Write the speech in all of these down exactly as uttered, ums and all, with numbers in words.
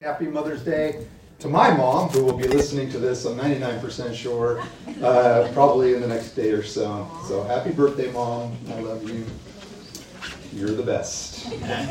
Happy Mother's Day to my mom, who will be listening to this, I'm ninety-nine percent sure, uh, probably in the next day or so. So happy birthday, Mom. I love you. You're the best.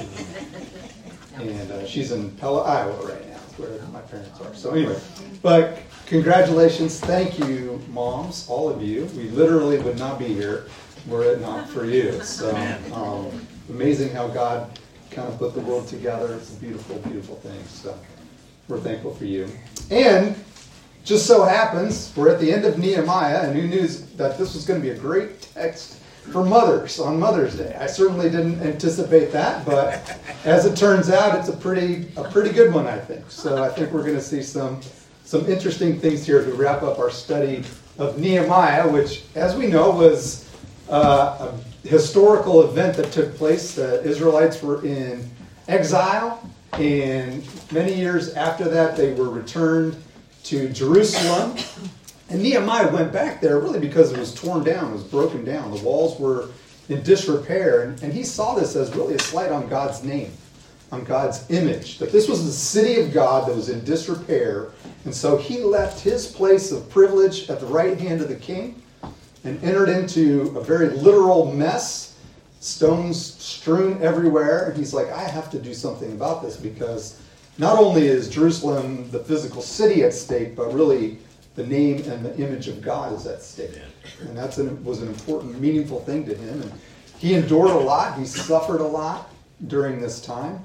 And uh, she's in Pella, Iowa right now. That's where my parents are. So anyway, but congratulations. Thank you, moms, all of you. We literally would not be here were it not for you. So um, amazing how God kind of put the world together. It's a beautiful, beautiful thing. So we're thankful for you. And just so happens, we're at the end of Nehemiah, and who knew that this was going to be a great text for mothers on Mother's Day. I certainly didn't anticipate that, but as it turns out, it's a pretty a pretty good one, I think. So I think we're going to see some some interesting things here as we wrap up our study of Nehemiah, which, as we know, was uh, a historical event that took place. The Israelites were in exile, and many years after that, they were returned to Jerusalem. And Nehemiah went back there really because it was torn down, it was broken down. The walls were in disrepair. And, and he saw this as really a slight on God's name, on God's image. That this was the city of God that was in disrepair. And so he left his place of privilege at the right hand of the king and entered into a very literal mess, stones strewn everywhere. And he's like, I have to do something about this, because not only is Jerusalem the physical city at stake, but really the name and the image of God is at stake. And that was an important, meaningful thing to him. And he endured a lot. He suffered a lot during this time.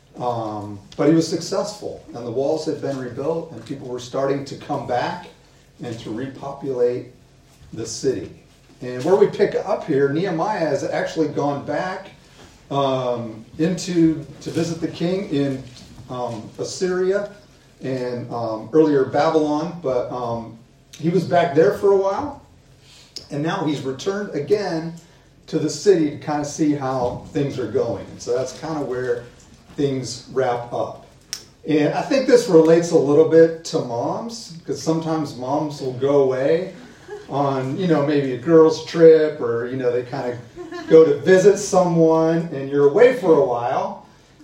Um, but he was successful. And the walls had been rebuilt, and people were starting to come back and to repopulate the city. And where we pick up here, Nehemiah has actually gone back um, into to visit the king in um, Assyria and um, earlier Babylon, but um, he was back there for a while, and now he's returned again to the city to kind of see how things are going. And so that's kind of where things wrap up. And I think this relates a little bit to moms, because sometimes moms will go away on, you know, maybe a girls' trip, or, you know, they kind of go to visit someone, and you're away for a while.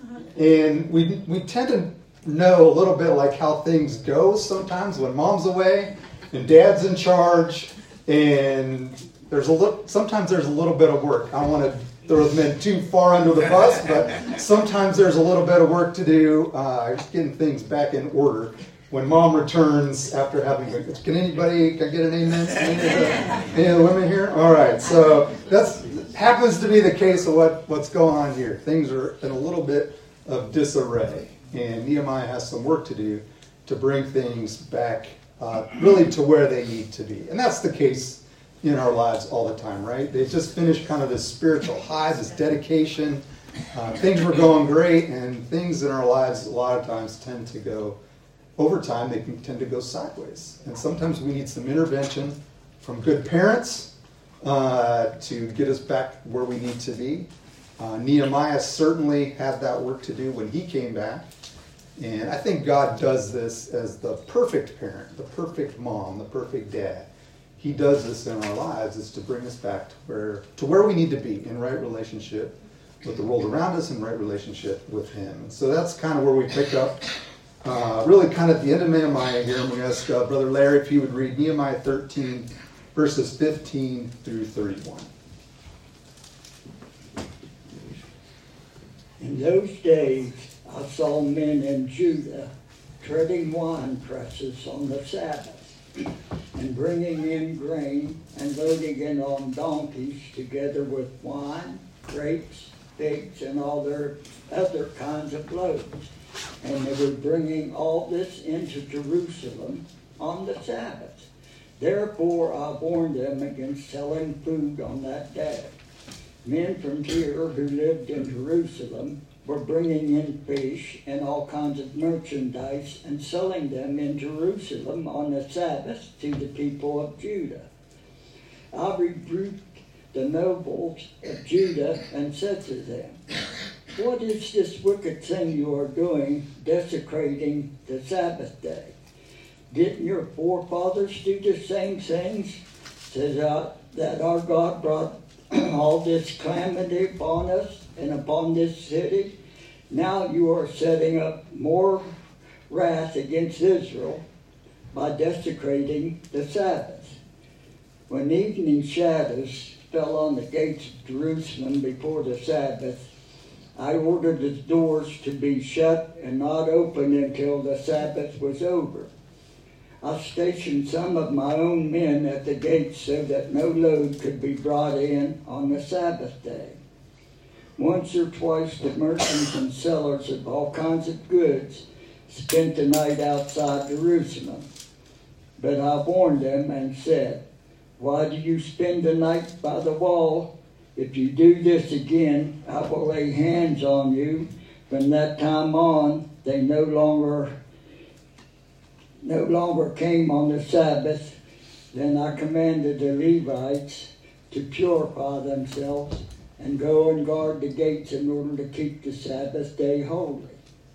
And we we tend to know a little bit like how things go sometimes when mom's away and dad's in charge, and there's a little, sometimes there's a little bit of work. I don't want to throw the men too far under the bus, but sometimes there's a little bit of work to do, uh, getting things back in order when mom returns after having, can anybody, can I get an amen? Any of the, any of the women here? All right, so that's happens to be the case of what, what's going on here. Things are in a little bit of disarray, and Nehemiah has some work to do to bring things back uh, really to where they need to be. And that's the case in our lives all the time, right? They just finished kind of this spiritual high, this dedication. Uh, things were going great, and things in our lives a lot of times tend to go, over time, they can tend to go sideways. And sometimes we need some intervention from good parents uh, to get us back where we need to be. Uh, Nehemiah certainly had that work to do when he came back. And I think God does this as the perfect parent, the perfect mom, the perfect dad. He does this in our lives, is to bring us back to where to where we need to be in right relationship with the world around us and right relationship with him. And so that's kind of where we pick up, uh, really kind of at the end of Nehemiah here. I'm going to ask uh, Brother Larry if he would read Nehemiah thirteen, verses fifteen through thirty-one. In those days, I saw men in Judah treading wine presses on the Sabbath, and bringing in grain and loading it on donkeys, together with wine, grapes, figs, and all their other kinds of loads. And they were bringing all this into Jerusalem on the Sabbath. Therefore I warned them against selling food on that day. Men from Tyre who lived in Jerusalem were bringing in fish and all kinds of merchandise and selling them in Jerusalem on the Sabbath to the people of Judah. I rebuked the nobles of Judah and said to them, what is this wicked thing you are doing, desecrating the Sabbath day? Didn't your forefathers do the same things? Says uh, that our God brought all this calamity upon us and upon this city. Now you are setting up more wrath against Israel by desecrating the Sabbath. When evening shadows fell on the gates of Jerusalem before the Sabbath, I ordered the doors to be shut and not open until the Sabbath was over. I stationed some of my own men at the gates so that no load could be brought in on the Sabbath day. Once or twice the merchants and sellers of all kinds of goods spent the night outside Jerusalem. But I warned them and said, "Why do you spend the night by the wall? If you do this again, I will lay hands on you." From that time on, they no longer no longer came on the Sabbath. Then I commanded the Levites to purify themselves and go and guard the gates in order to keep the Sabbath day holy.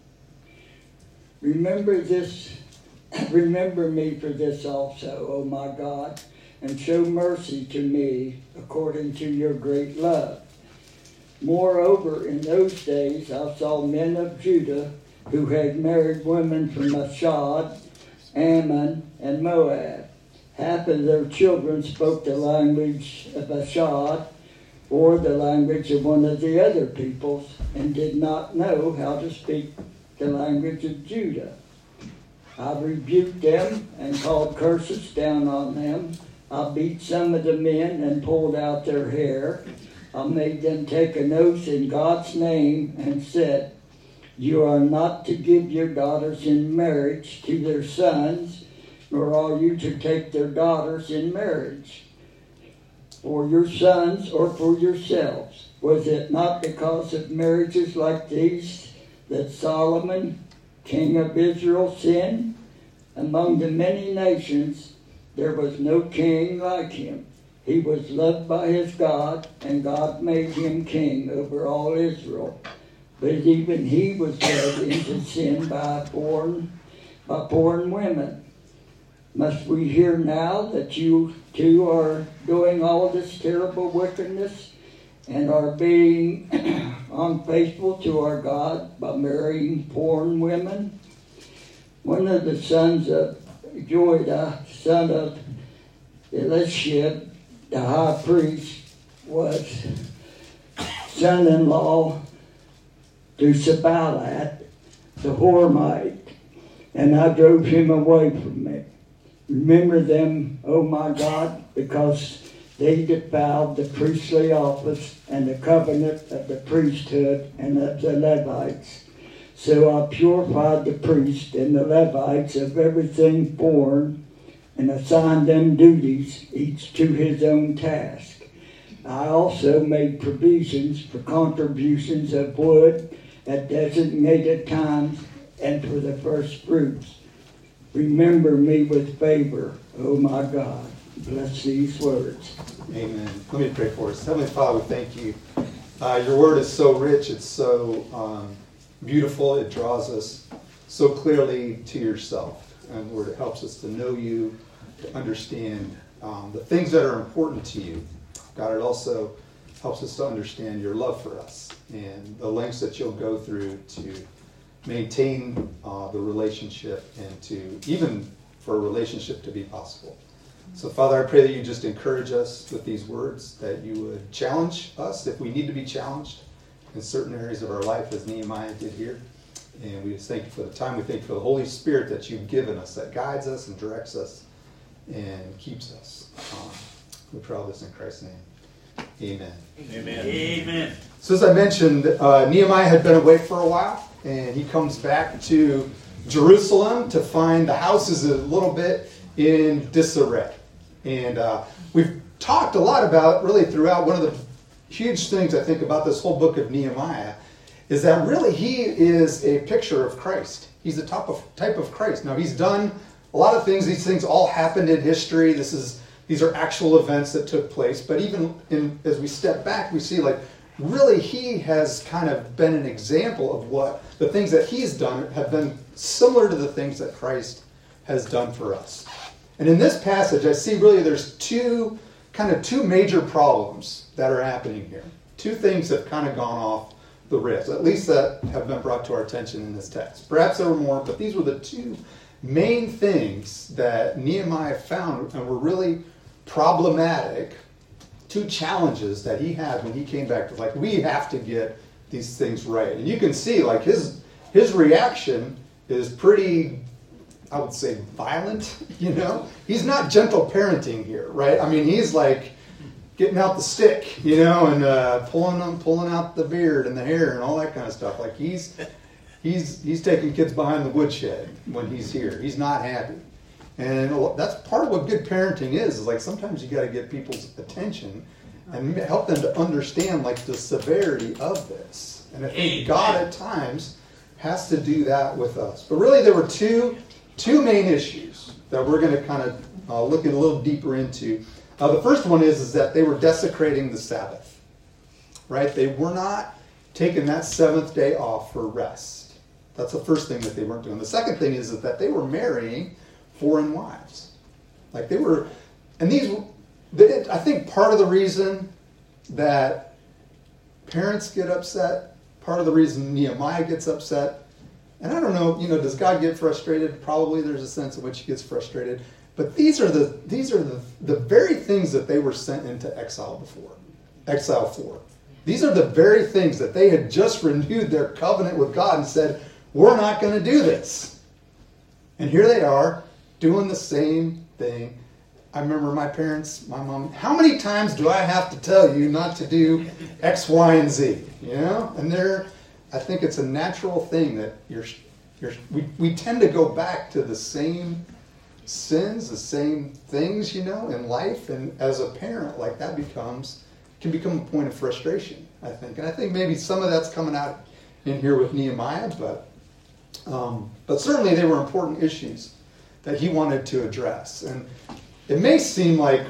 Remember this, remember me for this also, O my God, and show mercy to me according to your great love. Moreover, in those days I saw men of Judah who had married women from Ashdod, Ammon, and Moab. Half of their children spoke the language of Ashdod, or the language of one of the other peoples, and did not know how to speak the language of Judah. I rebuked them and called curses down on them. I beat some of the men and pulled out their hair. I made them take an oath in God's name and said, "You are not to give your daughters in marriage to their sons, nor are you to take their daughters in marriage for your sons or for yourselves. Was it not because of marriages like these that Solomon, king of Israel, sinned? Among the many nations there was no king like him. He was loved by his God, and God made him king over all Israel. But even he was led into sin by foreign, by foreign women. Must we hear now that you too are doing all this terrible wickedness and are being unfaithful to our God by marrying foreign women?" One of the sons of Joiada, son of Eliashib, the high priest, was son-in-law to Sabalat, the Hormite, and I drove him away from me. Remember them, O my God, because they defiled the priestly office and the covenant of the priesthood and of the Levites. So I purified the priests and the Levites of everything foreign and assigned them duties, each to his own task. I also made provisions for contributions of wood at designated times and for the first fruits. Remember me with favor, O my God. Bless these words. Amen. Let me pray for us. Heavenly Father, we thank you. Uh, your word is so rich. It's so um, beautiful. It draws us so clearly to yourself. And Lord, it helps us to know you, to understand um, the things that are important to you. God, it also helps us to understand your love for us and the lengths that you'll go through to maintain uh, the relationship and to even for a relationship to be possible. So, Father, I pray that you just encourage us with these words, that you would challenge us if we need to be challenged in certain areas of our life, as Nehemiah did here. And we just thank you for the time. We thank you for the Holy Spirit that you've given us, that guides us and directs us and keeps us. Um, we pray all this in Christ's name. Amen. Amen. Amen. So as I mentioned, uh, Nehemiah had been away for a while, and he comes back to Jerusalem to find the house is a little bit in disarray. And uh, we've talked a lot about, really throughout, one of the huge things I think about this whole book of Nehemiah is that really he is a picture of Christ. He's the type of, type of Christ. Now, he's done a lot of things. These things all happened in history. This is These are actual events that took place. But even in, as we step back, we see like really he has kind of been an example of what the things that he's done have been similar to the things that Christ has done for us. And in this passage, I see really there's two kind of two major problems that are happening here. Two things have kind of gone off the ribs, at least that have been brought to our attention in this text. Perhaps there were more, but these were the two main things that Nehemiah found and were really problematic, two challenges that he had when he came back to, like, we have to get these things right. And you can see, like, his his reaction is pretty, I would say, violent, you know? He's not gentle parenting here, right? I mean, he's like getting out the stick, you know, and uh, pulling them, pulling out the beard and the hair and all that kind of stuff. Like, he's he's he's taking kids behind the woodshed when he's here. He's not happy. And that's part of what good parenting is, is like sometimes you got to get people's attention and help them to understand, like, the severity of this. And I think God at times has to do that with us. But really there were two two main issues that we're going to kind of uh, look in a little deeper into. Uh, the first one is, is that they were desecrating the Sabbath, right? They were not taking that seventh day off for rest. That's the first thing that they weren't doing. The second thing is, is that they were marrying foreign wives. Like they were, and these, they, I think part of the reason that parents get upset, part of the reason Nehemiah gets upset, and I don't know, you know, does God get frustrated? Probably there's a sense in which he gets frustrated. But these are the these are the, the very things that they were sent into exile before, exile for. These are the very things that they had just renewed their covenant with God and said, we're not going to do this. And here they are doing the same thing. I remember my parents, my mom, how many times do I have to tell you not to do X, Y, and Z? You know? And they're, I think it's a natural thing that you're, you're we, we tend to go back to the same sins, the same things, you know, in life. And as a parent, like that becomes, can become a point of frustration, I think. And I think maybe some of that's coming out in here with Nehemiah, but um, but certainly they were important issues that he wanted to address. And it may seem like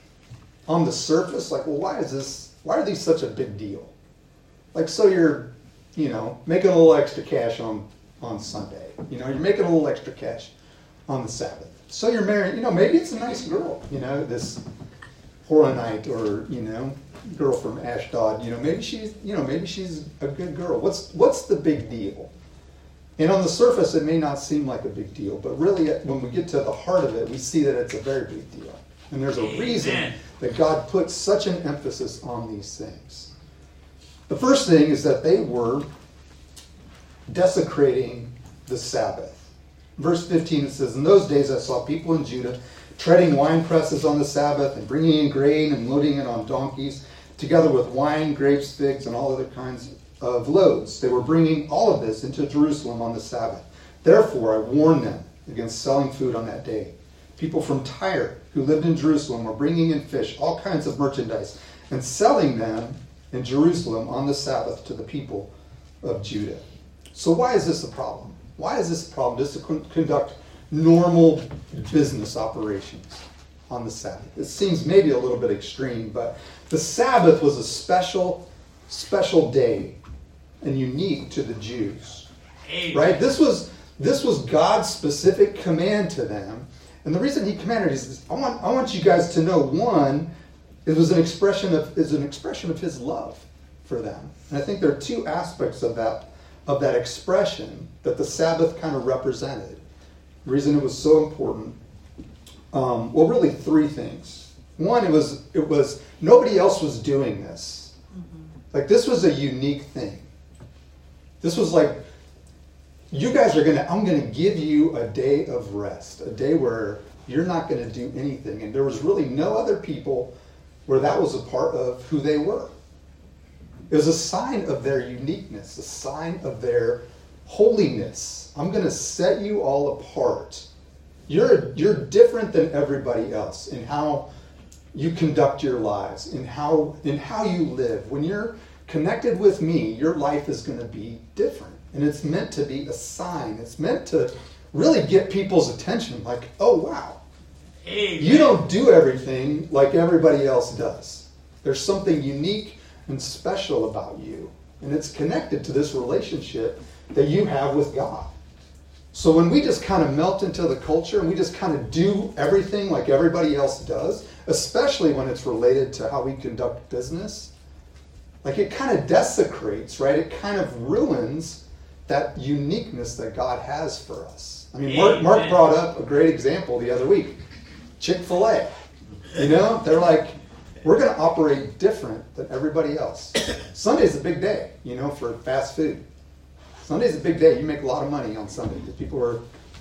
on the surface, like, well, why is this, why are these such a big deal? Like, so you're, you know, making a little extra cash on, on Sunday. You know, you're making a little extra cash on the Sabbath. So you're married, you know, maybe it's a nice girl, you know, this Horonite or, you know, girl from Ashdod, you know, maybe she's, you know, maybe she's a good girl. What's, what's the big deal? And on the surface, it may not seem like a big deal, but really, when we get to the heart of it, we see that it's a very big deal. And there's a reason that God put such an emphasis on these things. The first thing is that they were desecrating the Sabbath. Verse fifteen, it says, in those days I saw people in Judah treading wine presses on the Sabbath and bringing in grain and loading it on donkeys, together with wine, grapes, figs, and all other kinds of loads. They were bringing all of this into Jerusalem on the Sabbath. Therefore, I warned them against selling food on that day. People from Tyre who lived in Jerusalem were bringing in fish, all kinds of merchandise, and selling them in Jerusalem on the Sabbath to the people of Judah. So why is this a problem? Why is this a problem just to con- conduct normal business operations on the Sabbath? It seems maybe a little bit extreme, but the Sabbath was a special, special day and unique to the Jews. Amen. Right? This was this was God's specific command to them. And the reason he commanded is I want I want you guys to know, one, it was an expression of is an expression of his love for them. And I think there are two aspects of that of that expression that the Sabbath kind of represented. The reason it was so important, um, well, really three things. One, it was it was nobody else was doing this. Mm-hmm. Like, this was a unique thing. This was like, you guys are gonna, I'm gonna give you a day of rest, a day where you're not gonna do anything. And there was really no other people where that was a part of who they were. It was a sign of their uniqueness, a sign of their holiness. I'm going to set you all apart. You're, you're different than everybody else in how you conduct your lives, in how, in how you live. When you're connected with me, your life is going to be different. And it's meant to be a sign. It's meant to really get people's attention. Like, oh, wow. Amen. You don't do everything like everybody else does. There's something unique and special about you. And it's connected to this relationship that you have with God. So when we just kind of melt into the culture and we just kind of do everything like everybody else does, especially when it's related to how we conduct business, like it kind of desecrates, right? It kind of ruins that uniqueness that God has for us. I mean, Mark, Mark brought up a great example the other week. Chick-fil-A. You know, they're like, we're going to operate different than everybody else. Sunday's a big day, you know, for fast food. Sunday's a big day. You make a lot of money on Sunday because people are,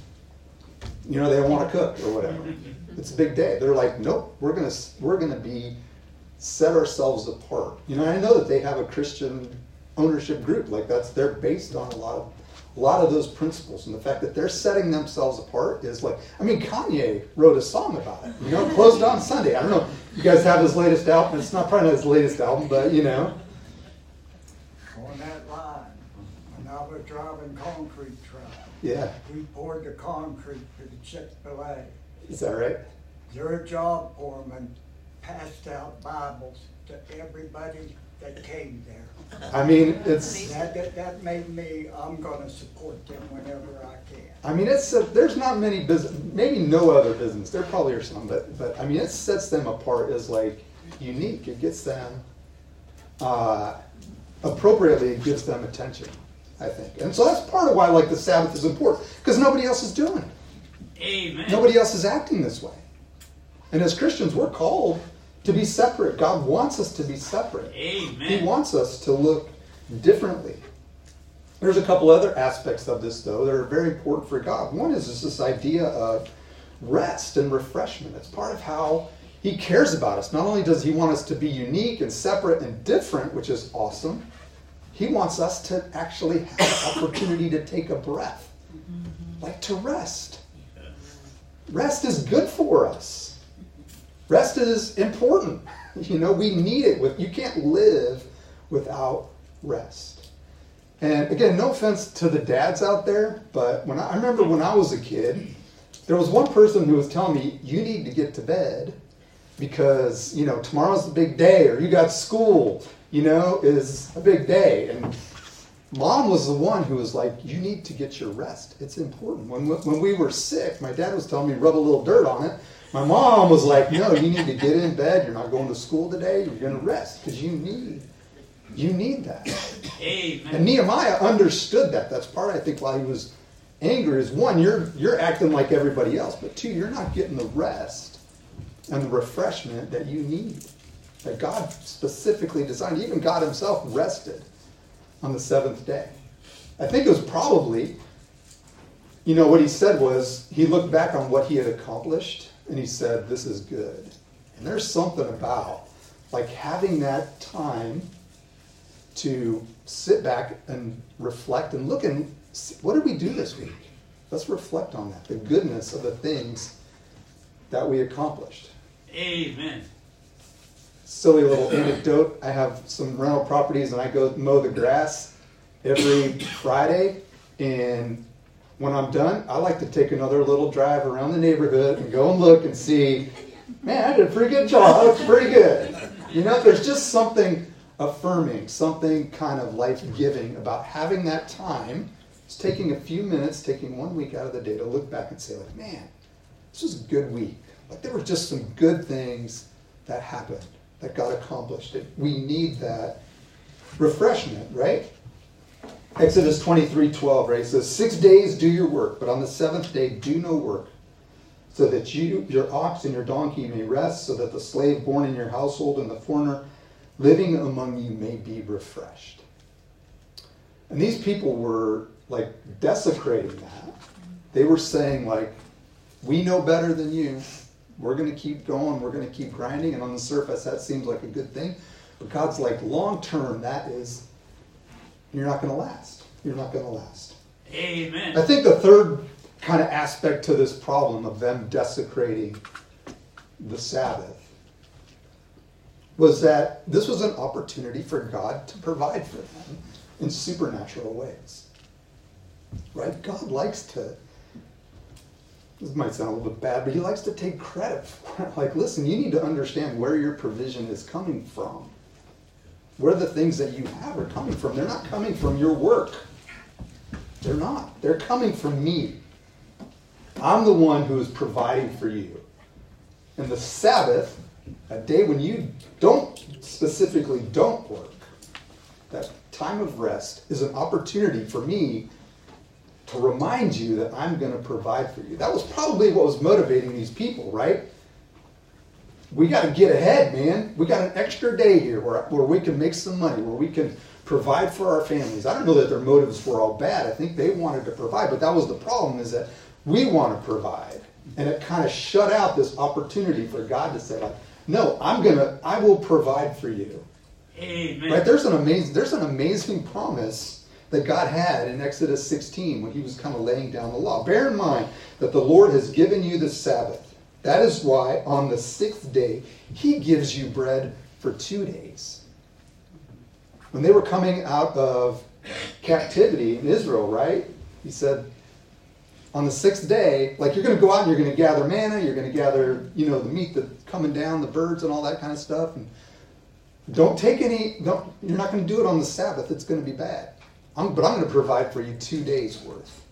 you know, they don't want to cook or whatever. It's a big day. They're like, nope, we're going to we're going to be set ourselves apart. You know, I know that they have a Christian ownership group. Like that's they're based on a lot of a lot of those principles, and the fact that they're setting themselves apart is like, I mean, Kanye wrote a song about it. You know, Closed on Sunday. I don't know. You guys have his latest album. It's not probably not his latest album, but you know. On that line, when I was driving concrete truck, Yeah. we poured the concrete for the Chick-fil-A. Is that right? Their job foreman passed out Bibles to everybody that came there. I mean, it's. That, that, that made me, I'm going to support them whenever I can. I mean, it's. A, there's not many business. Maybe no other business. There probably are some, but but I mean, it sets them apart as like unique. It gets them. Uh, appropriately, it gives them attention, I think, and so that's part of why like the Sabbath is important because nobody else is doing it. Amen. Nobody else is acting this way, and as Christians, we're called to be separate. God wants us to be separate. Amen. He wants us to look differently. There's a couple other aspects of this, though, that are very important for God. One is just this idea of rest and refreshment. It's part of how He cares about us. Not only does He want us to be unique and separate and different, which is awesome, He wants us to actually have the opportunity to take a breath, like to rest. Rest is good for us. Rest is important. You know, we need it. With you can't live without rest. And again, no offense to the dads out there, but when I, I remember when I was a kid, there was one person who was telling me, you need to get to bed because, you know, tomorrow's the big day, or you got school, you know, is a big day. And Mom was the one who was like, you need to get your rest. It's important. When, when we were sick, my dad was telling me, rub a little dirt on it. My mom was like, no, you need to get in bed. You're not going to school today. You're going to rest because you need, you need that. Amen. And Nehemiah understood that. That's part, I think, why he was angry is one, you're you're acting like everybody else, but two, you're not getting the rest and the refreshment that you need, that God specifically designed. Even God himself rested on the seventh day. I think it was probably, you know, what he said was, he looked back on what he had accomplished, and he said, this is good. And there's something about, like, having that time to sit back and reflect and look and see, what did we do this week? Let's reflect on that, the goodness of the things that we accomplished. Amen. Silly little anecdote. I have some rental properties and I go mow the grass every Friday. And when I'm done, I like to take another little drive around the neighborhood and go and look and see, man, I did a pretty good job. That looks pretty good. You know, there's just something affirming, something kind of life-giving about having that time. It's taking a few minutes, taking one week out of the day to look back and say, like, man, this was a good week. Like, there were just some good things that happened, that got accomplished. It, we need that refreshment, right? Exodus twenty-three twelve, right? It says, six days do your work, but on the seventh day do no work, so that you, your ox and your donkey may rest, so that the slave born in your household and the foreigner living among you may be refreshed. And these people were, like, desecrating that. They were saying, like, we know better than you. We're going to keep going. We're going to keep grinding. And on the surface, that seems like a good thing. But God's like, long term, that is, you're not going to last. You're not going to last. Amen. I think the third kind of aspect to this problem of them desecrating the Sabbath was that this was an opportunity for God to provide for them in supernatural ways. Right? God likes to, this might sound a little bit bad, but he likes to take credit for it. Like, listen, you need to understand where your provision is coming from. Where the things that you have are coming from. They're not coming from your work. They're not. They're coming from me. I'm the one who is providing for you. And the Sabbath, a day when you don't, specifically don't work, that time of rest is an opportunity for me to remind you that I'm going to provide for you. That was probably what was motivating these people, right? We got to get ahead, man. We got an extra day here where, where we can make some money, where we can provide for our families. I don't know that their motives were all bad. I think they wanted to provide, but that was the problem, is that we want to provide. And it kind of shut out this opportunity for God to say, like, no, I'm going to, I will provide for you. Amen. Right? There's an amazing, there's an amazing promise that God had in Exodus sixteen when he was kind of laying down the law. Bear in mind that the Lord has given you the Sabbath. That is why on the sixth day, he gives you bread for two days. When they were coming out of captivity in Israel, right? He said, on the sixth day, like, you're going to go out and you're going to gather manna, you're going to gather, you know, the meat that's coming down, the birds and all that kind of stuff. And don't take any, don't, you're not going to do it on the Sabbath. It's going to be bad. I'm, but I'm going to provide for you two days worth.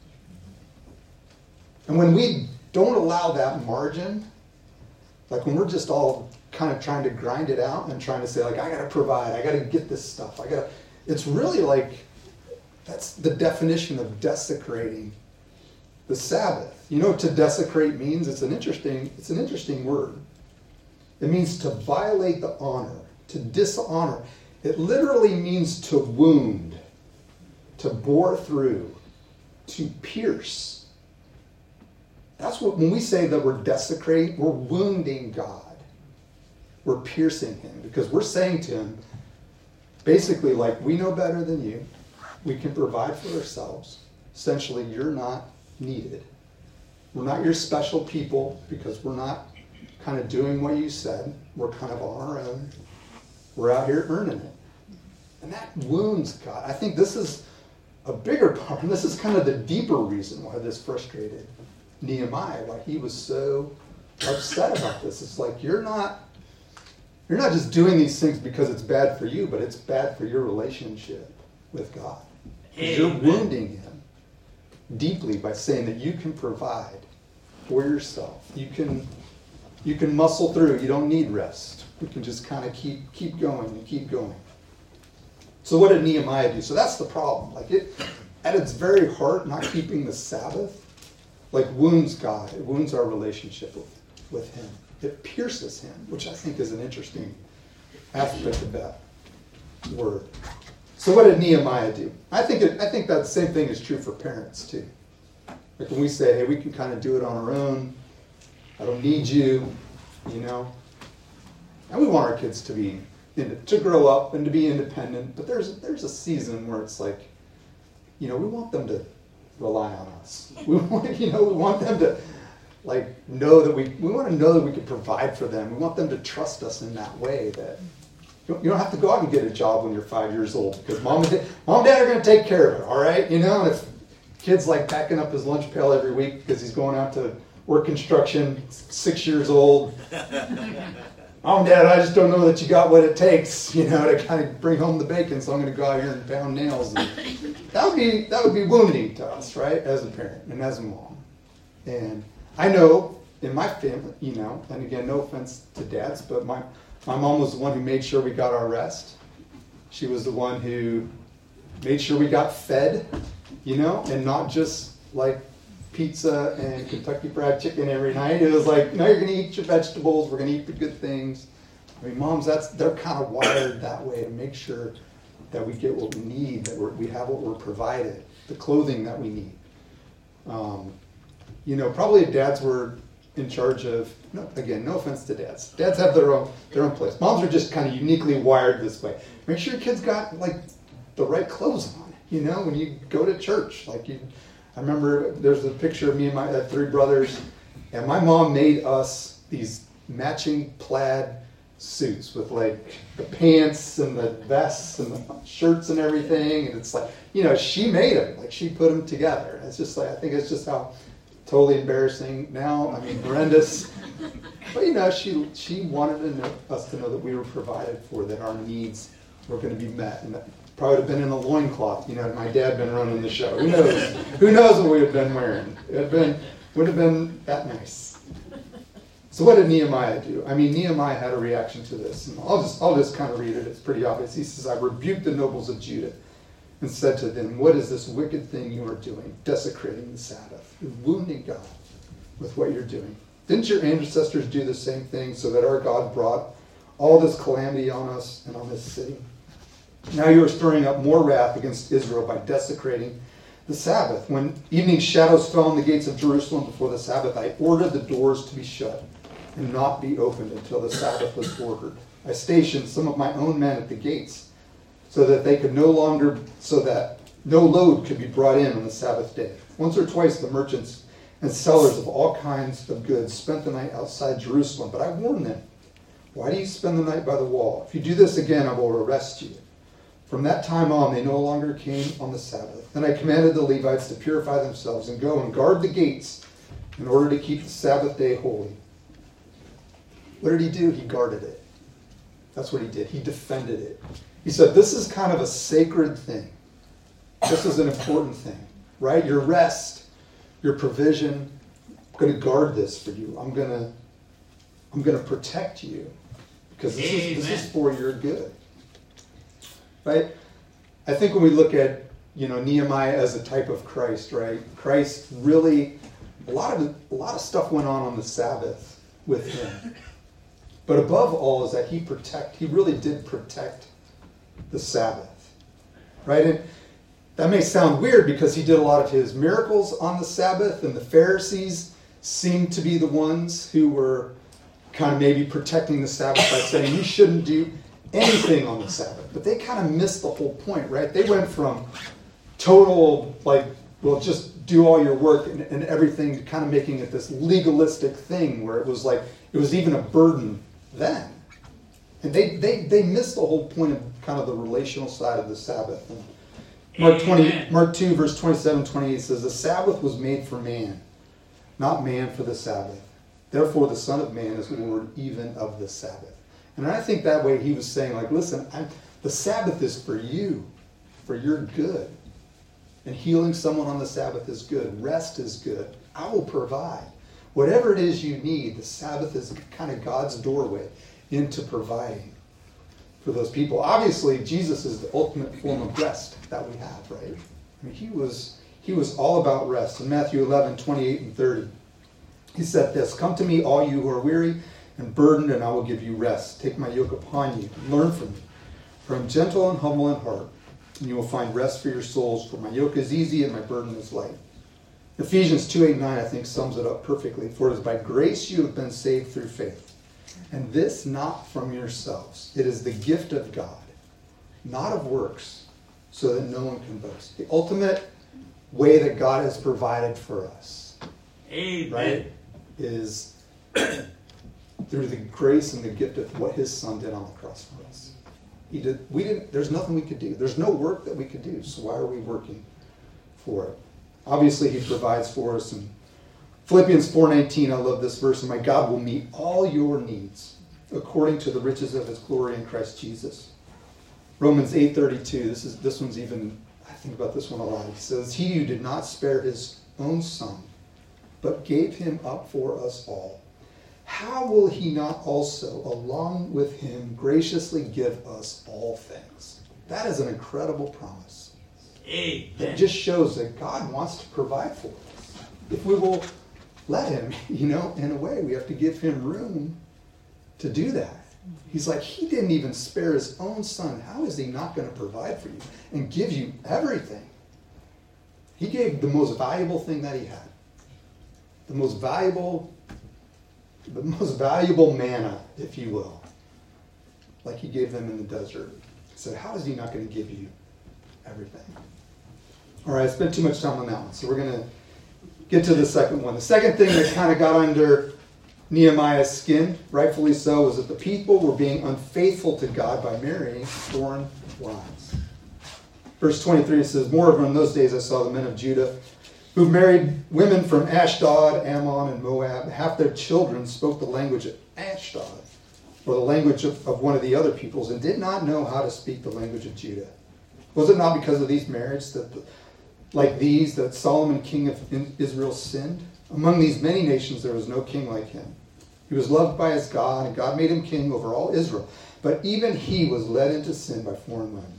And when we don't allow that margin, like when we're just all kind of trying to grind it out and trying to say, like, I got to provide, I got to get this stuff, I got to, it's really like, that's the definition of desecrating the Sabbath. You know what to desecrate means? It's an interesting, it's an interesting word. It means to violate the honor, to dishonor. It literally means to wound, to bore through, to pierce. That's what, when we say that we're desecrating, we're wounding God. We're piercing him because we're saying to him, basically, like, we know better than you. We can provide for ourselves. Essentially, you're not needed. We're not your special people because we're not kind of doing what you said. We're kind of on our own. We're out here earning it. And that wounds God. I think this is a bigger part, and this is kind of the deeper reason why this frustrated Nehemiah, why he was so upset about this. It's like, you're not you're not just doing these things because it's bad for you, but it's bad for your relationship with God. You're wounding him deeply by saying that you can provide for yourself. You can you can muscle through. You don't need rest. We can just kind of keep keep going and keep going. So what did Nehemiah do? So that's the problem. Like, it, at its very heart, not keeping the Sabbath, like, wounds God. It wounds our relationship with, with him. It pierces him, which I think is an interesting aspect of that word. So what did Nehemiah do? I think it, I think that same thing is true for parents too. Like, when we say, hey, we can kind of do it on our own. I don't need you, you know. And we want our kids to be to grow up and to be independent, but there's there's a season where it's like, you know, we want them to rely on us. We want, you know, we want them to, like, know that we we want to know that we can provide for them. We want them to trust us in that way. That you don't, you don't have to go out and get a job when you're five years old because mom and dad, mom and dad are going to take care of it. All right, you know. And if kid's like packing up his lunch pail every week because he's going out to work construction, six years old. Mom, Dad, I just don't know that you got what it takes, you know, to kind of bring home the bacon, so I'm going to go out here and pound nails. And that would be that would be wounding to us, right, as a parent and as a mom. And I know in my family, you know, and again, no offense to dads, but my, my mom was the one who made sure we got our rest. She was the one who made sure we got fed, you know, and not just like pizza and Kentucky Fried Chicken every night. It was like, no, you're going to eat your vegetables. We're going to eat the good things. I mean, moms, that's they're kind of wired that way to make sure that we get what we need, that we're, we have what we're provided, the clothing that we need. Um, you know, probably if dads were in charge of, no, again, no offense to dads. Dads have their own their own place. Moms are just kind of uniquely wired this way. Make sure your kids got, like, the right clothes on, you know, when you go to church. Like, you... I remember there's a picture of me and my uh, three brothers, and my mom made us these matching plaid suits with, like, the pants and the vests and the shirts and everything. And it's like, you know, she made them. Like, she put them together. It's just like, I think it's just how totally embarrassing now. I mean, horrendous. But, you know, she she wanted to know, us to know that we were provided for, that our needs were going to be met. And that probably would have been in a loincloth, you know, had my dad been running the show. Who knows? Who knows what we would have been wearing? It would have been, would have been that nice. So what did Nehemiah do? I mean, Nehemiah had a reaction to this. And I'll just, I'll just kind of read it. It's pretty obvious. He says, I rebuked the nobles of Judah and said to them, what is this wicked thing you are doing, desecrating the Sabbath? You're wounding God with what you're doing. Didn't your ancestors do the same thing so that our God brought all this calamity on us and on this city? Now you are stirring up more wrath against Israel by desecrating the Sabbath. When evening shadows fell on the gates of Jerusalem before the Sabbath, I ordered the doors to be shut and not be opened until the Sabbath was ordered. I stationed some of my own men at the gates so that they could no longer, so that no load could be brought in on the Sabbath day. Once or twice the merchants and sellers of all kinds of goods spent the night outside Jerusalem, but I warned them, why do you spend the night by the wall? If you do this again, I will arrest you. From that time on, they no longer came on the Sabbath. Then I commanded the Levites to purify themselves and go and guard the gates in order to keep the Sabbath day holy. What did he do? He guarded it. That's what he did. He defended it. He said, this is kind of a sacred thing. This is an important thing, right? Your rest, your provision, I'm going to guard this for you. I'm going to, I'm going to protect you because this is, this is for your good. Right? I think when we look at, you know, Nehemiah as a type of Christ, right? Christ really, a lot of a lot of stuff went on on the Sabbath with him. But above all is that he protect, he really did protect the Sabbath. Right? And that may sound weird because he did a lot of his miracles on the Sabbath, and the Pharisees seemed to be the ones who were kind of maybe protecting the Sabbath by saying you shouldn't do anything on the Sabbath. But they kind of missed the whole point, right? They went from total, like, well, just do all your work and, and everything to kind of making it this legalistic thing where it was like, it was even a burden then. And they, they, they missed the whole point of kind of the relational side of the Sabbath. And Mark twenty, Mark two, verse twenty-seven, twenty-eight says, the Sabbath was made for man, not man for the Sabbath. Therefore the Son of Man is Lord even of the Sabbath. And I think that way he was saying, like, listen, I'm, the Sabbath is for you, for your good. And healing someone on the Sabbath is good. Rest is good. I will provide. Whatever it is you need, the Sabbath is kind of God's doorway into providing for those people. Obviously, Jesus is the ultimate form of rest that we have, right? I mean, he was, he was all about rest. In Matthew eleven, twenty-eight and thirty, he said this, come to me, all you who are weary and burdened, and I will give you rest. Take my yoke upon you and learn from me. For I am gentle and humble in heart, and you will find rest for your souls. For my yoke is easy and my burden is light. Ephesians two, eight, nine, I think, sums it up perfectly. For it is by grace you have been saved through faith. And this not from yourselves. It is the gift of God, not of works, so that no one can boast. The ultimate way that God has provided for us, Amen. right, is through the grace and the gift of what his Son did on the cross for us. He did. We didn't. There's nothing we could do. There's no work that we could do. So why are we working for it? Obviously, he provides for us. And Philippians four nineteen, I love this verse. And my God will meet all your needs according to the riches of his glory in Christ Jesus. Romans eight thirty-two. This is this one's even. I think about this one a lot. He says, "He who did not spare his own Son, but gave him up for us all, how will he not also, along with him, graciously give us all things?" That is an incredible promise. Amen. It just shows that God wants to provide for us. If we will let him, you know, in a way, we have to give him room to do that. He's like, he didn't even spare his own Son. How is he not going to provide for you and give you everything? He gave the most valuable thing that he had. The most valuable, the most valuable manna, if you will. Like he gave them in the desert. He said, how is he not going to give you everything? All right, I spent too much time on that one. So we're going to get to the second one. The second thing that kind of got under Nehemiah's skin, rightfully so, was that the people were being unfaithful to God by marrying foreign wives. Verse twenty-three says, moreover, in those days I saw the men of Judah who married women from Ashdod, Ammon, and Moab. Half their children spoke the language of Ashdod, or the language of, of one of the other peoples, and did not know how to speak the language of Judah. Was it not because of these marriages that, the, like these, that Solomon, king of Israel, sinned? Among these many nations there was no king like him, He was loved by his God, and God made him king over all Israel. But even he was led into sin by foreign women.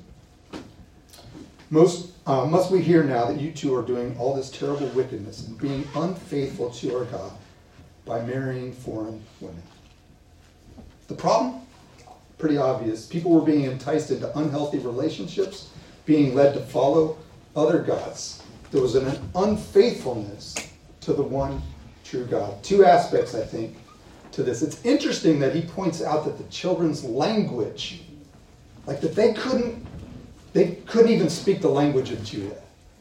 Most uh, must we hear now that you two are doing all this terrible wickedness and being unfaithful to our God by marrying foreign women. The problem? Pretty obvious. People were being enticed into unhealthy relationships, being led to follow other gods. There was an unfaithfulness to the one true God. Two aspects, I think, to this. It's interesting that he points out that the children's language, like that they couldn't, they couldn't even speak the language of Judah.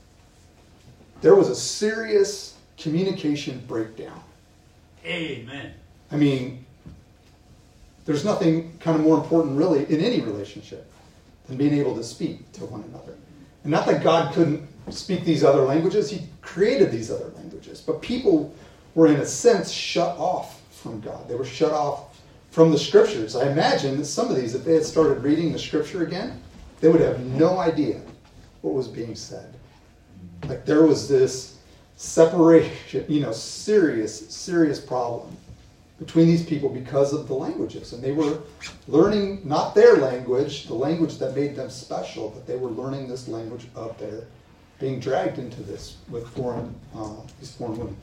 There was a serious communication breakdown. Amen. I mean, there's nothing kind of more important really in any relationship than being able to speak to one another. And not that God couldn't speak these other languages, he created these other languages. But people were in a sense shut off from God. They were shut off from the scriptures. I imagine that some of these, if they had started reading the scripture again, they would have no idea what was being said. Like there was this separation, you know, serious, serious problem between these people because of the languages. And they were learning not their language, the language that made them special, but they were learning this language up there, being dragged into this with foreign, uh, these foreign women.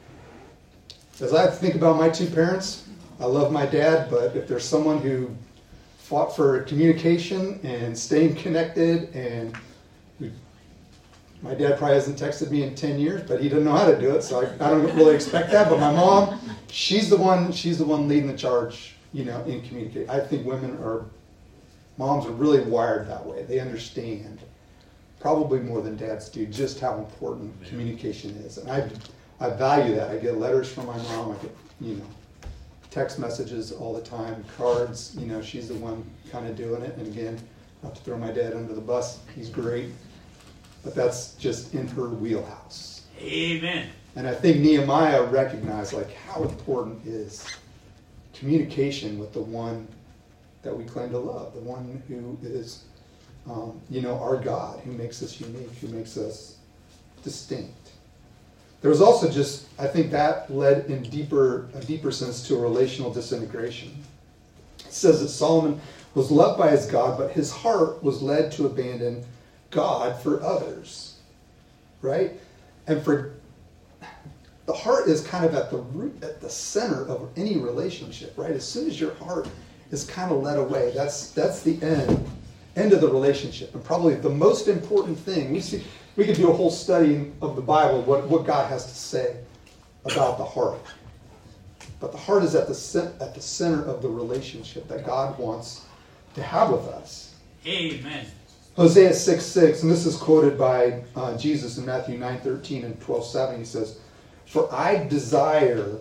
As I think about my two parents, I love my dad, but if there's someone who fought for communication and staying connected, and we, my dad probably hasn't texted me in ten years, but he doesn't know how to do it, so I, I don't really expect that. But my mom, she's the one, she's the one leading the charge, you know, in communication. I think women are, moms are really wired that way. They understand, probably more than dads do, just how important communication is. And I, I value that. I get letters from my mom. I get, you know, text messages all the time, cards. You know, she's the one kind of doing it. And again, not to throw my dad under the bus, he's great. But that's just in her wheelhouse. Amen. And I think Nehemiah recognized like how important is communication with the one that we claim to love, the one who is, um, you know, our God, who makes us unique, who makes us distinct. There was also just, I think that led in deeper, a deeper sense to a relational disintegration. It says that Solomon was loved by his God, but his heart was led to abandon God for others, right? And for the heart is kind of at the root, at the center of any relationship, right? As soon as your heart is kind of led away, that's that's the end, end of the relationship. And probably the most important thing, we see, we could do a whole study of the Bible, what, what God has to say about the heart. But the heart is at the at the center of the relationship that God wants to have with us. Amen. Hosea six six, and this is quoted by uh, Jesus in Matthew nine thirteen and twelve seven. He says, "For I desire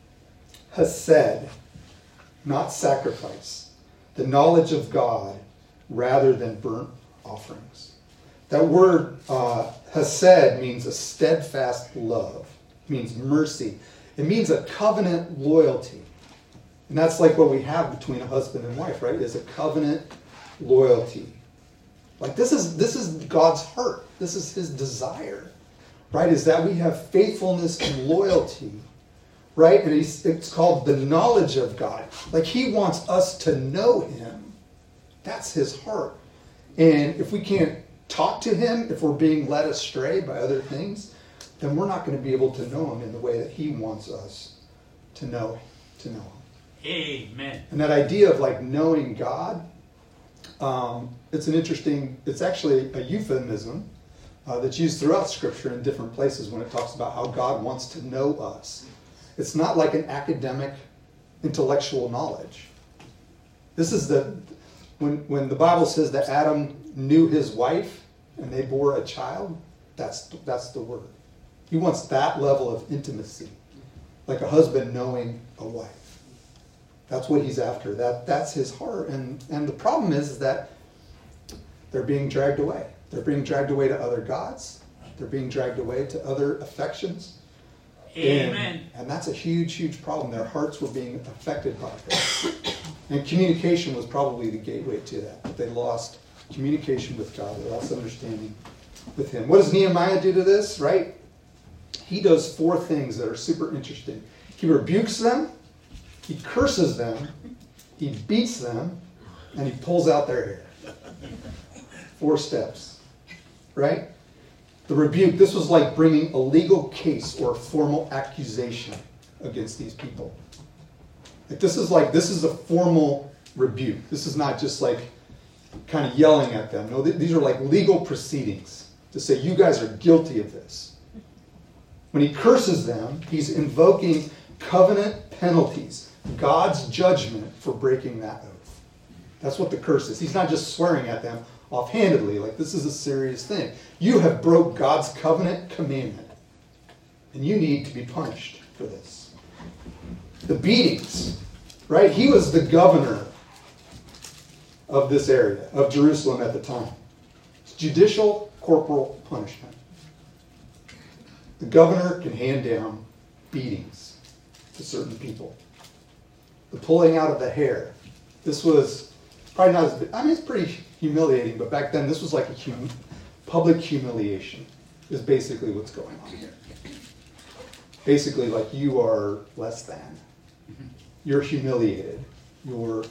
hesed, not sacrifice, the knowledge of God, rather than burnt offerings." That word uh, hesed means a steadfast love. It means mercy. It means a covenant loyalty. And that's like what we have between a husband and wife, right? Is a covenant loyalty. Like this is this is God's heart. This is his desire, right? Is that we have faithfulness and loyalty, right? And he's, it's called the knowledge of God. Like he wants us to know him. That's his heart. And if we can't talk to him, if we're being led astray by other things, then we're not going to be able to know him in the way that he wants us to know, to know him. Amen. And that idea of like knowing God, um, it's an interesting, it's actually a euphemism uh, that's used throughout Scripture in different places when it talks about how God wants to know us. It's not like an academic, intellectual knowledge. This is the, when, when the Bible says that Adam knew his wife and they bore a child, that's, that's the word. He wants that level of intimacy, like a husband knowing a wife. That's what he's after. That that's his heart. And and the problem is, is that they're being dragged away. They're being dragged away to other gods. They're being dragged away to other affections. Amen. And, and that's a huge, huge problem. Their hearts were being affected by that. And communication was probably the gateway to that. But they lost communication with God. They lost understanding with him. What does Nehemiah do to this, right? He does four things that are super interesting. He rebukes them. He curses them, he beats them, and he pulls out their hair. Four steps, right? The rebuke, this was like bringing a legal case or a formal accusation against these people. Like this is like, this is a formal rebuke. This is not just like kind of yelling at them. No, th- these are like legal proceedings to say, you guys are guilty of this. When he curses them, he's invoking covenant penalties, God's judgment for breaking that oath. That's what the curse is. He's not just swearing at them offhandedly, like this is a serious thing. You have broke God's covenant commandment, and you need to be punished for this. The beatings, right? He was the governor of this area, of Jerusalem at the time. It's judicial corporal punishment. The governor can hand down beatings to certain people. The pulling out of the hair. This was probably not as big. I mean, it's pretty humiliating, but back then this was like a hum- public humiliation is basically what's going on here. Basically, like you are less than. You're humiliated. You're,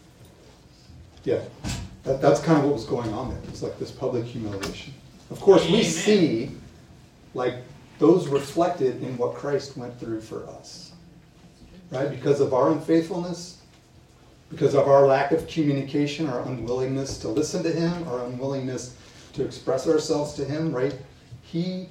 yeah, that, that's kind of what was going on there. It's like this public humiliation. Of course, we Amen. see like those reflected in what Christ went through for us, right? Because of our unfaithfulness, because of our lack of communication, our unwillingness to listen to him, our unwillingness to express ourselves to him, right? He,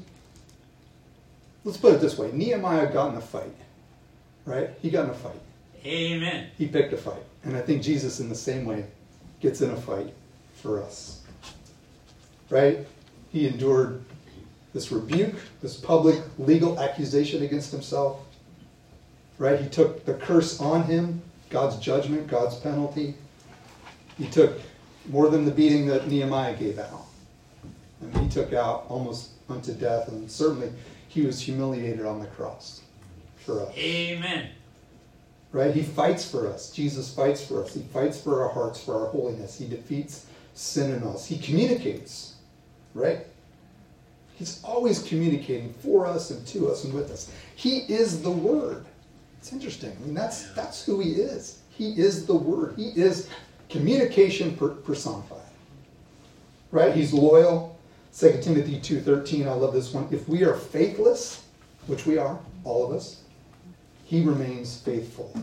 let's put it this way, Nehemiah got in a fight, right? He got in a fight. Amen. He picked a fight. And I think Jesus in the same way gets in a fight for us, right? He endured this rebuke, this public legal accusation against himself, right? He took the curse on him, God's judgment, God's penalty. He took more than the beating that Nehemiah gave out. And he took out almost unto death, and certainly he was humiliated on the cross for us. Amen. Right? He fights for us. Jesus fights for us. He fights for our hearts, for our holiness. He defeats sin in us. He communicates, right? He's always communicating for us and to us and with us. He is the Word. It's interesting. I mean, that's that's who he is. He is the Word. He is communication per- personified. Right? He's loyal. Second Timothy two thirteen, I love this one. If we are faithless, which we are, all of us, he remains faithful.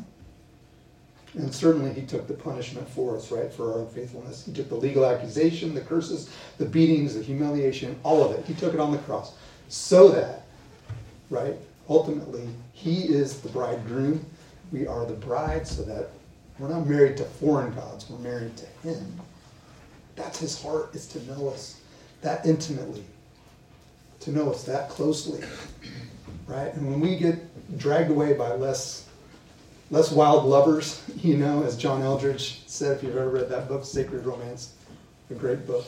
And certainly he took the punishment for us, right, for our unfaithfulness. He took the legal accusation, the curses, the beatings, the humiliation, all of it. He took it on the cross so that, right, ultimately, he is the bridegroom. We are the bride, so that we're not married to foreign gods. We're married to him. That's his heart, is to know us that intimately, to know us that closely, right? And when we get dragged away by less less wild lovers, you know, as John Eldridge said, if you've ever read that book, Sacred Romance, a great book.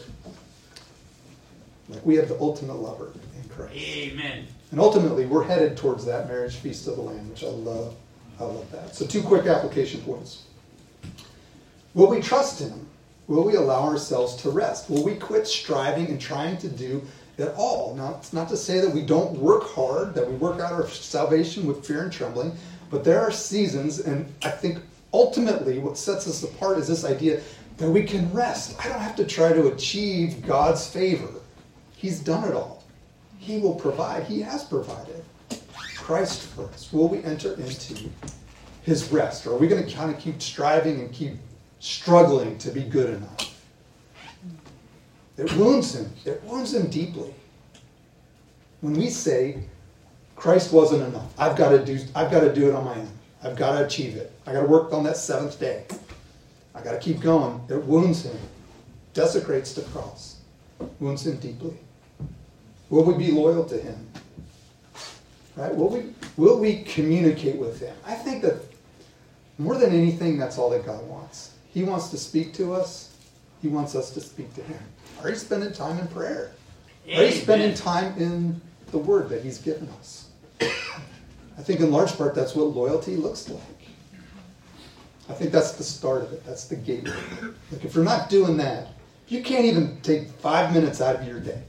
Like we have the ultimate lover in Christ. Amen. And ultimately, we're headed towards that marriage feast of the Lamb, which I love. I love that. So two quick application points. Will we trust him? Will we allow ourselves to rest? Will we quit striving and trying to do it all? Now, it's not to say that we don't work hard, that we work out our salvation with fear and trembling, but there are seasons, and I think ultimately what sets us apart is this idea that we can rest. I don't have to try to achieve God's favor. He's done it all. He will provide. He has provided Christ for us. Will we enter into his rest? Or are we going to kind of keep striving and keep struggling to be good enough? It wounds him. It wounds him deeply. When we say, Christ wasn't enough. I've got to do, I've got to do it on my own. I've got to achieve it. I've got to work on that seventh day. I've got to keep going. It wounds him. Desecrates the cross. Wounds him deeply. Will we be loyal to him? Right? Will we, will we communicate with him? I think that more than anything, that's all that God wants. He wants to speak to us. He wants us to speak to him. Are you spending time in prayer? Are you spending time in the word that he's given us? I think in large part that's what loyalty looks like. I think that's the start of it. That's the gateway. Like if you're not doing that, if you can't even take five minutes out of your day,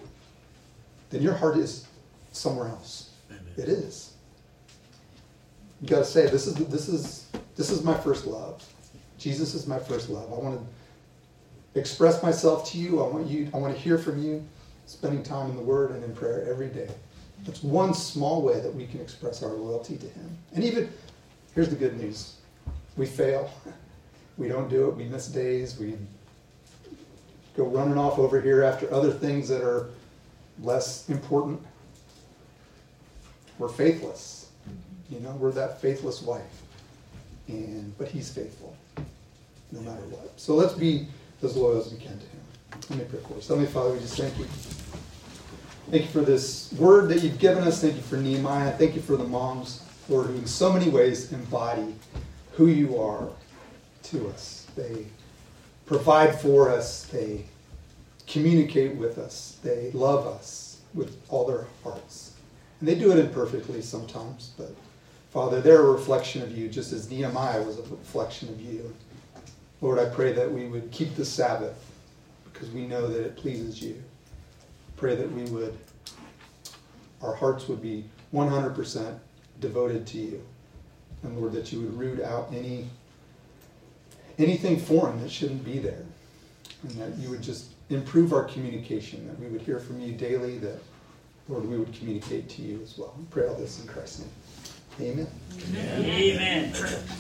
then your heart is somewhere else. Amen. It is. You got to say, this is this is this is my first love. Jesus is my first love. I want to express myself to you. I want you. I want to hear from you. Spending time in the Word and in prayer every day. That's one small way that we can express our loyalty to Him. And even, here's the good news. We fail. We don't do it. We miss days. We go running off over here after other things that are less important. We're faithless. You know, we're that faithless wife. And but He's faithful, no matter what. So let's be as loyal as we can to Him. Let me pray for us. Heavenly Father, we just thank you. Thank you for this word that you've given us. Thank you for Nehemiah. Thank you for the moms, Lord, who in so many ways embody who you are to us. They provide for us. They communicate with us. They love us with all their hearts. And they do it imperfectly sometimes, but Father, they're a reflection of you, just as Nehemiah was a reflection of you. Lord, I pray that we would keep the Sabbath because we know that it pleases you. Pray that we would, our hearts would be one hundred percent devoted to you. And Lord, that you would root out any anything foreign that shouldn't be there. And that you would just improve our communication, that we would hear from you daily, that, Lord, we would communicate to you as well. We pray all this in Christ's name. Amen. Amen.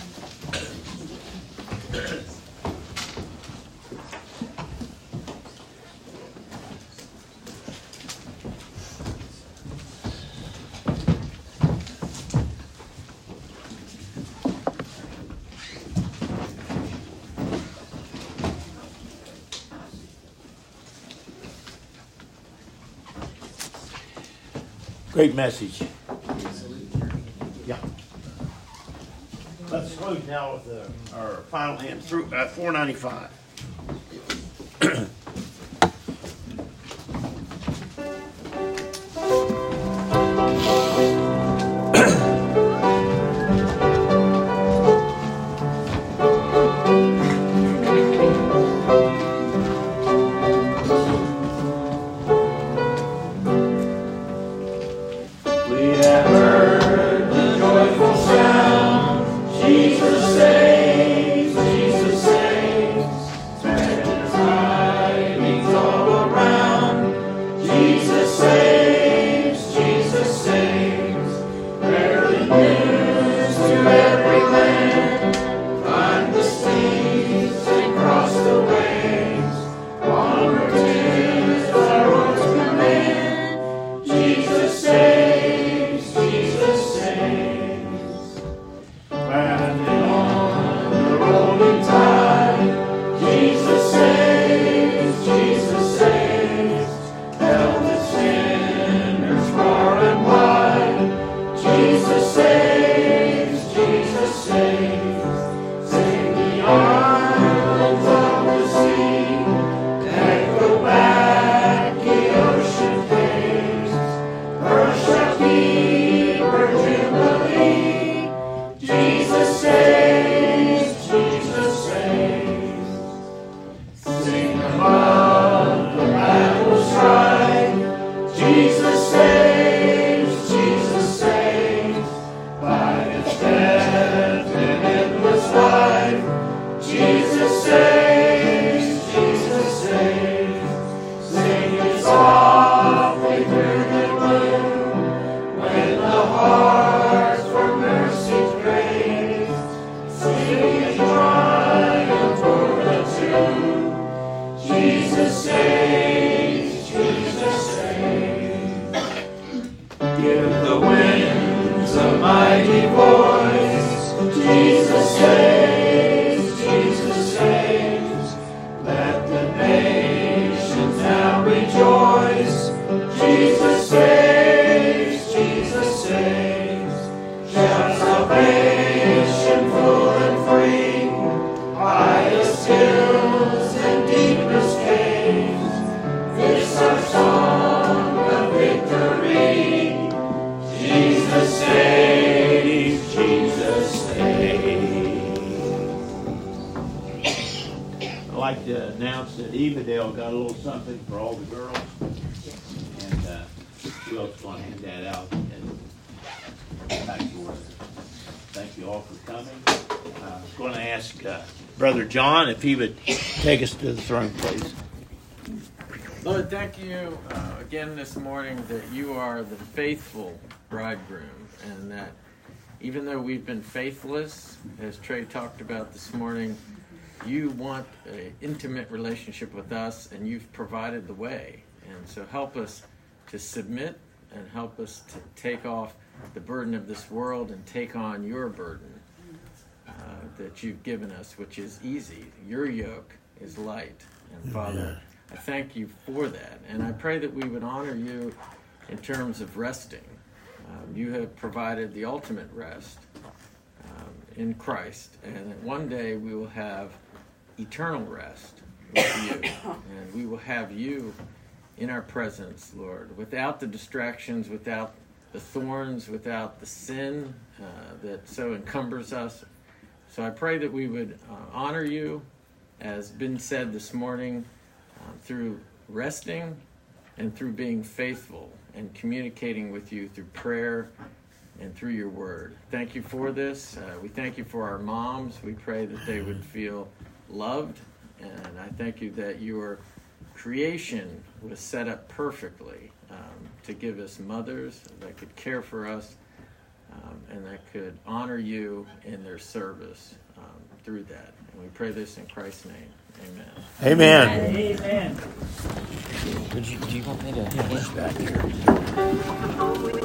Great message. Yeah. Let's close now with the, our final hymn, through uh, four ninety-five. you all for coming. I'm going to ask uh, Brother John, if he would take us to the throne, please. Lord, thank you uh, again this morning that you are the faithful bridegroom, and that even though we've been faithless, as Trey talked about this morning, you want an intimate relationship with us, and you've provided the way. And so help us to submit and help us to take off the burden of this world and take on your burden uh, that you've given us, which is easy. Your yoke is light. And Father, I thank you for that. And I pray that we would honor you in terms of resting. Um, you have provided the ultimate rest um, in Christ. And that one day we will have eternal rest with you. And we will have you in our presence, Lord, without the distractions, without the thorns, without the sin uh, that so encumbers us. So I pray that we would uh, honor you, as been said this morning, uh, through resting and through being faithful and communicating with you through prayer and through your word. Thank you for this. Uh, we thank you for our moms. We pray that they would feel loved. And I thank you that your creation was set up perfectly um, to give us mothers that could care for us um, and that could honor you in their service um, through that. And we pray this in Christ's name. Amen. Amen. Amen. Would you, do you want me to push back here?